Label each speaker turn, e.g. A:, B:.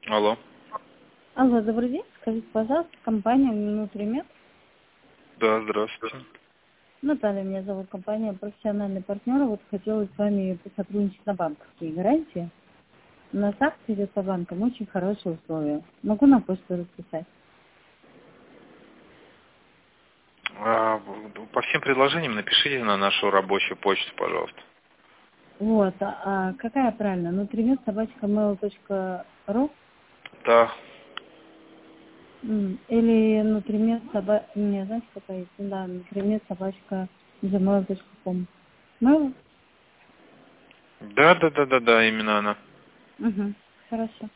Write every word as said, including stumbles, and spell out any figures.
A: Алло.
B: Алло, добрый день. Скажите, пожалуйста, компания «Нутримед».
A: Да, здравствуйте.
B: Наталья меня зовут, компания «Профессиональный партнер». Вот хотела с вами сотрудничать на банковские гарантии. У нас акция идет по банкам, очень хорошие условия. Могу на почту расписать.
A: А, по всем предложениям напишите на нашу рабочую почту, пожалуйста.
B: Вот, а, а какая правильно? «Нутримед» собачка mail точка ру
A: Да.
B: или «Нутримед» собачка... Не, знаете, какая есть? Да, «Нутримед» собачка gmail точка ком. Mail?
A: Да, да, да, да, да, именно она.
B: Угу, хорошо.